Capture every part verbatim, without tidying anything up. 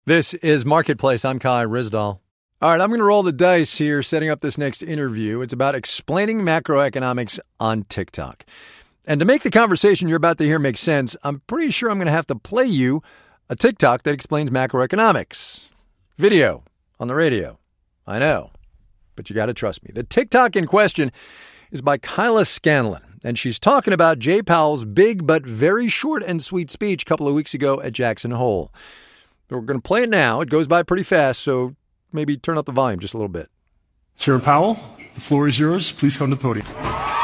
This is Marketplace. I'm Kai Ryssdal. All right, I'm going to roll the dice here setting up this next interview. It's about explaining macroeconomics on TikTok. And to make the conversation you're about to hear make sense, I'm pretty sure I'm going to have to play you a TikTok that explains macroeconomics. Video on the radio. I know, but you got to trust me. The TikTok in question is by Kyla Scanlon, and she's talking about Jay Powell's big but very short and sweet speech a couple of weeks ago at Jackson Hole. We're going to play it now. It goes by pretty fast, so maybe turn up the volume just a little bit. Chair Powell, the floor is yours. Please come to the podium.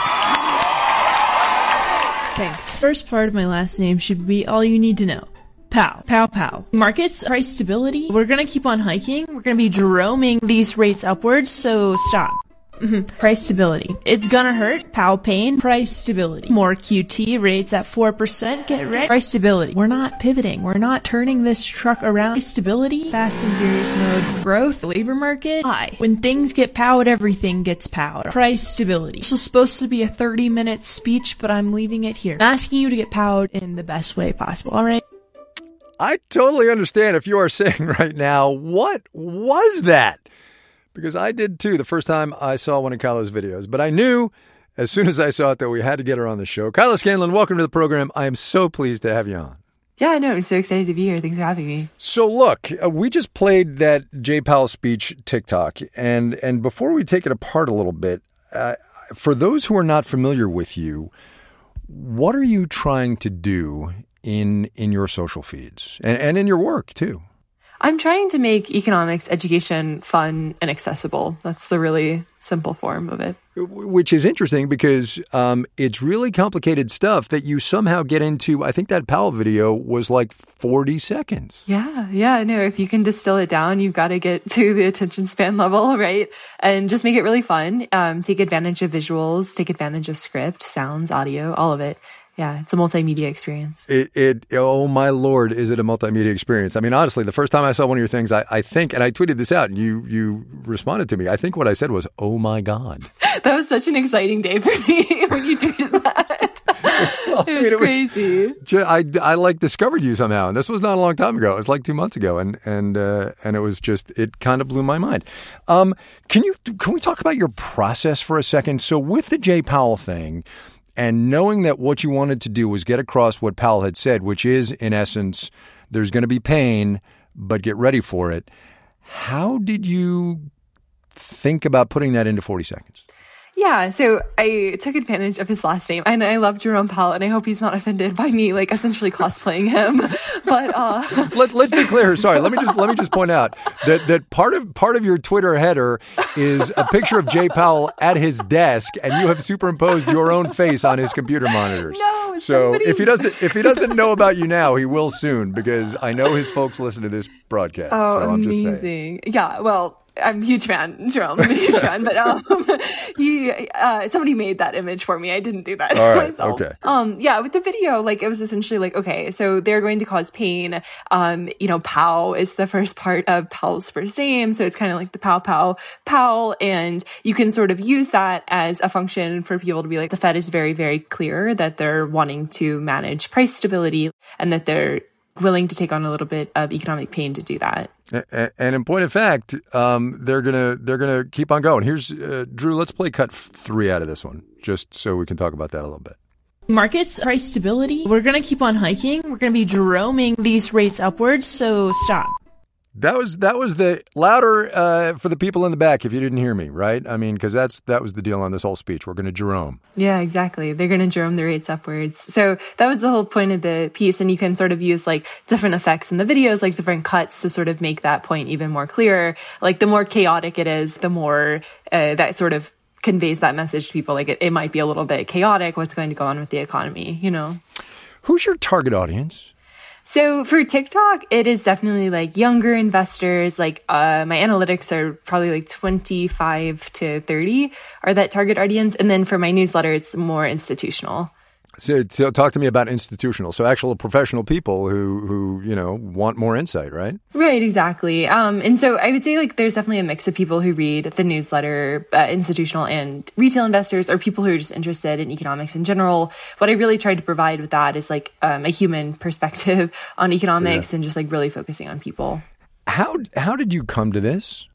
Thanks. First part of my last name should be all you need to know. Pow. Pow, pow. Markets, price stability. We're going to keep on hiking. We're going to be Jeroming these rates upwards, so stop. Price stability. It's gonna hurt. Pow pain. Price stability. More Q T rates at four percent. Get ready. Price stability. We're not pivoting. We're not turning this truck around. Price stability. Fast and furious mode. Growth. Labor market. High. When things get powed, everything gets powed. Price stability. This was supposed to be a thirty minute speech, but I'm leaving it here. I'm asking you to get powed in the best way possible, alright? I totally understand if you are saying right now, what was that? Because I did too the first time I saw one of Kyla's videos. But I knew as soon as I saw it that we had to get her on the show. Kyla Scanlon, welcome to the program. I am so pleased to have you on. Yeah, I know. I'm so excited to be here. Thanks for having me. So look, uh, we just played that Jay Powell speech TikTok. And, and before we take it apart a little bit, uh, for those who are not familiar with you, what are you trying to do in in your social feeds and, and in your work too? I'm trying to make economics education fun and accessible. That's the really simple form of it. Which is interesting because um, it's really complicated stuff that you somehow get into. I think that Powell video was like forty seconds. Yeah, yeah. No, if you can distill it down, you've got to get to the attention span level, right? And just make it really fun. Um, take advantage of visuals, take advantage of script, sounds, audio, all of it. Yeah, it's a multimedia experience. It, it, oh my Lord, is it a multimedia experience? I mean, honestly, the first time I saw one of your things, I, I think, and I tweeted this out, and you, you responded to me. I think what I said was, "Oh my God." That was such an exciting day for me when you tweeted that. Well, it was, I mean, it crazy. Was, I, I like discovered you somehow, and this was not a long time ago. It was like two months ago, and and uh, and it was just, it kind of blew my mind. Um, can you can we talk about your process for a second? So with the Jay Powell thing, and knowing that what you wanted to do was get across what Powell had said, which is, in essence, there's going to be pain, but get ready for it. How did you think about putting that into forty seconds? Yeah, so I took advantage of his last name, and I love Jerome Powell, and I hope he's not offended by me, like, essentially cosplaying him. But uh... Let, let's be clear. Sorry, let me just let me just point out that that part of part of your Twitter header is a picture of Jay Powell at his desk, and you have superimposed your own face on his computer monitors. No, so somebody... if he doesn't if he doesn't know about you now, he will soon, because I know his folks listen to this broadcast. Oh, so I'm amazing! Just saying. Yeah, well. I'm a huge fan, Jerome. I'm a huge fan, but um, he uh, somebody made that image for me. I didn't do that All right, myself. Okay. Um, yeah, with the video, like it was essentially like, okay, so they're going to cause pain. Um, you know, Pow is the first part of Powell's first name, so it's kind of like the Pow Pow Powell, and you can sort of use that as a function for people to be like, the Fed is very, very clear that they're wanting to manage price stability and that they're willing to take on a little bit of economic pain to do that. And in point of fact, um, they're gonna they're gonna keep on going. Here's uh, Drew. Let's play cut three out of this one, just so we can talk about that a little bit. Markets, price stability. We're gonna keep on hiking. We're gonna be Jeroming these rates upwards, so stop. That was that was the louder uh, for the people in the back if you didn't hear me, right? I mean, because that's that was the deal on this whole speech. We're going to Jerome. Yeah, exactly. They're going to Jerome the rates upwards. So that was the whole point of the piece. And you can sort of use like different effects in the videos, like different cuts to sort of make that point even more clear. Like the more chaotic it is, the more uh, that sort of conveys that message to people. Like it, it might be a little bit chaotic. What's going to go on with the economy, you know? Who's your target audience? So for TikTok, it is definitely like younger investors. Like uh, my analytics are probably like twenty-five to thirty are that target audience. And then for my newsletter, it's more institutional. So, so talk to me about institutional. So actual professional people who, who, you know, want more insight, right? Right, exactly. Um, and so I would say like there's definitely a mix of people who read the newsletter, uh, institutional and retail investors, or people who are just interested in economics in general. What I really tried to provide with that is like um, a human perspective on economics, yeah. and just like really focusing on people. how how did you come to this?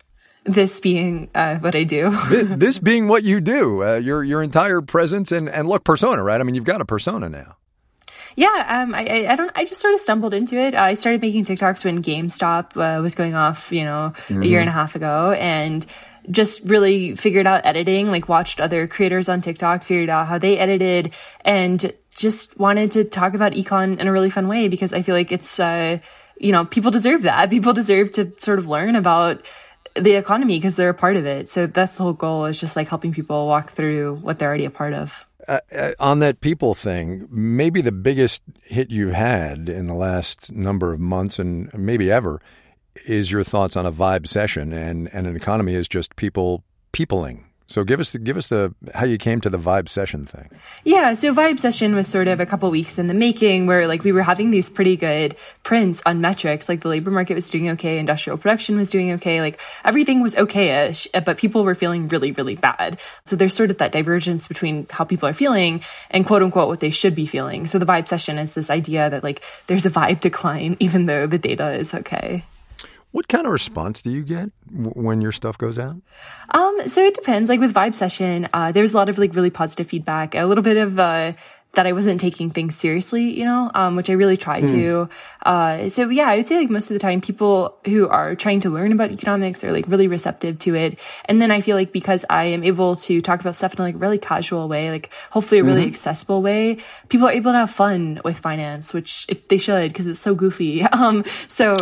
This being uh, what I do. this, this being what you do, uh, your your entire presence and, and look, persona, right? I mean, you've got a persona now. Yeah, um, I, I, I don't. I just sort of stumbled into it. I started making TikToks when GameStop uh, was going off, you know, mm-hmm. a year and a half ago, and just really figured out editing. Like, watched other creators on TikTok, figured out how they edited, and just wanted to talk about econ in a really fun way because I feel like it's, uh, you know, people deserve that. People deserve to sort of learn about the economy because they're a part of it. So that's the whole goal, is just like helping people walk through what they're already a part of. Uh, uh, on that people thing, maybe the biggest hit you've had in the last number of months and maybe ever is your thoughts on a vibe session, and, and an economy is just people peopling. So give us the, give us the how you came to the vibe session thing. Yeah, so vibe session was sort of a couple weeks in the making, where like we were having these pretty good prints on metrics. Like the labor market was doing okay, industrial production was doing okay, like everything was okay-ish, but people were feeling really, really bad. So there's sort of that divergence between how people are feeling and quote unquote what they should be feeling. So the vibe session is this idea that like there's a vibe decline even though the data is okay. What kind of response do you get w- when your stuff goes out? Um, so it depends. Like with Vibe Session, uh, there's a lot of like really positive feedback, a little bit of, uh, that I wasn't taking things seriously, you know, um, which I really tried hmm. to. Uh, so yeah, I would say like most of the time people who are trying to learn about economics are like really receptive to it. And then I feel like because I am able to talk about stuff in a like really casual way, like hopefully a really mm-hmm. accessible way, people are able to have fun with finance, which it, they should because it's so goofy. Um, so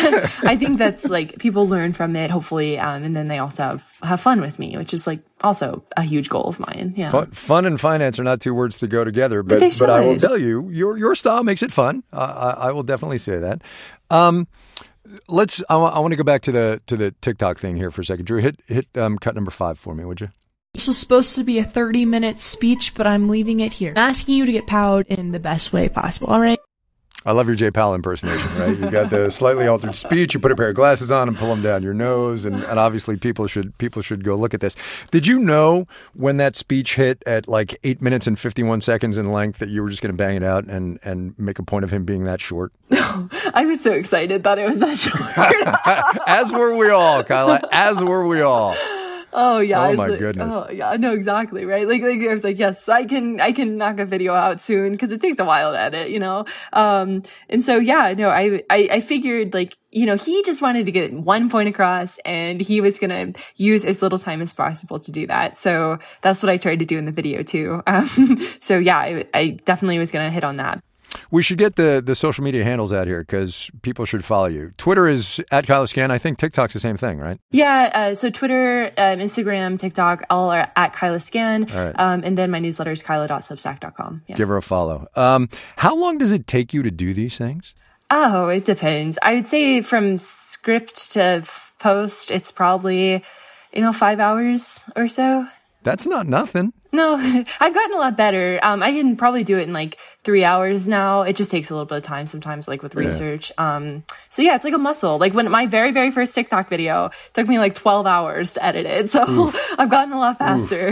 I think that's like people learn from it, hopefully. Um, and then they also have, have fun with me, which is like also a huge goal of mine. Yeah. Fun, fun and finance are not two words to go together, but, but, but I will tell you, your your style makes it fun. Uh, I, I will definitely say that. Um, let's. I, w- I want to go back to the to the TikTok thing here for a second. Drew, hit hit um, cut number five for me, would you? This was supposed to be a thirty minute speech, but I'm leaving it here. I'm asking you to get powed in the best way possible. All right. I love your Jay Powell impersonation, right? You got the slightly altered speech. You put a pair of glasses on and pull them down your nose, and, and obviously people should people should go look at this. Did you know when that speech hit at like eight minutes and fifty-one seconds in length that you were just going to bang it out and, and make a point of him being that short? No, I was so excited that it was that short. As were we all, Kyla. As were we all. Oh yeah! Oh my like, goodness! Oh yeah! No, exactly right. Like, like I was like, yes, I can, I can knock a video out soon because it takes a while to edit, you know. Um, and so yeah, no, I, I, I figured like, you know, he just wanted to get one point across, and he was gonna use as little time as possible to do that. So that's what I tried to do in the video too. Um, so yeah, I, I definitely was gonna hit on that. We should get the, the social media handles out here because people should follow you. Twitter is at Kyla Scan. I think TikTok's the same thing, right? Yeah. Uh, so Twitter, um, Instagram, TikTok, all are at Kyla Scan. All right. Um, and then my newsletter is kyla dot substack dot com. Yeah. Give her a follow. Um, how long does it take you to do these things? Oh, it depends. I would say from script to post, it's probably, you know, five hours or so. That's not nothing. No, I've gotten a lot better. Um, I can probably do it in like three hours now. It just takes a little bit of time sometimes, like with research. Yeah. Um, so yeah, it's like a muscle. Like when my very, very first TikTok video took me like twelve hours to edit it. So Oof. I've gotten a lot faster.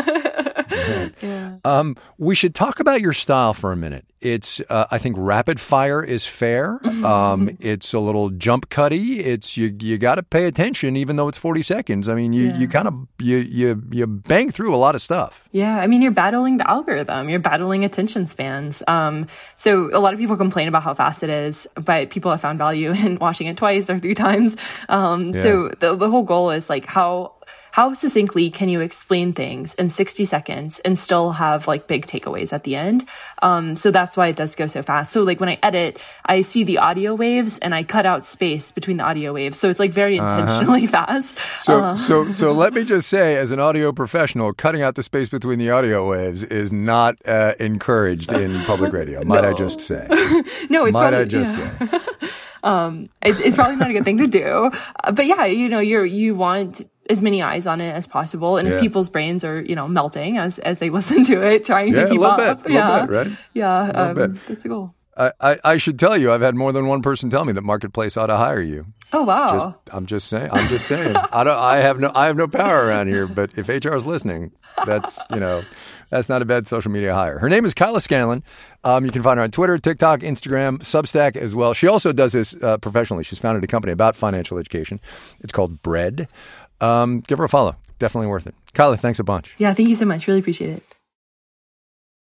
Yeah. yeah. Um, we should talk about your style for a minute. It's, uh, I think rapid fire is fair. Um, it's a little jump cutty. It's, you, you got to pay attention even though it's forty seconds. I mean, you, yeah. you kind of, you, you, you bang through a lot of stuff. Yeah. I mean, you're battling the algorithm. You're battling attention spans. Um, so a lot of people complain about how fast it is, but people have found value in watching it twice or three times. Um, yeah. so the, the whole goal is like how, how succinctly can you explain things in sixty seconds and still have like big takeaways at the end? Um, so that's why it does go so fast. So like when I edit, I see the audio waves and I cut out space between the audio waves. So it's like very intentionally uh-huh. fast. So, uh. so, so let me just say, as an audio professional, cutting out the space between the audio waves is not uh, encouraged in public radio. Might no. I just say? No, it's might probably, I just yeah. say? um, it, it's probably not a good thing to do. Uh, but yeah, you know, you're you want as many eyes on it as possible, and yeah. if people's brains are, you know, melting as as they listen to it, trying yeah, to keep a little up. Bit, yeah, a little bit, right? Yeah, a um, bit. That's the goal. I, I, I should tell you, I've had more than one person tell me that Marketplace ought to hire you. Oh wow! Just, I'm just saying. I'm just saying. I don't. I have no. I have no power around here. But if H R is listening, that's you know, that's not a bad social media hire. Her name is Kyla Scanlon. Um, you can find her on Twitter, TikTok, Instagram, Substack as well. She also does this uh, professionally. She's founded a company about financial education. It's called Bread. Um, give her a follow. Definitely worth it. Kyla, thanks a bunch. Yeah, thank you so much. Really appreciate it.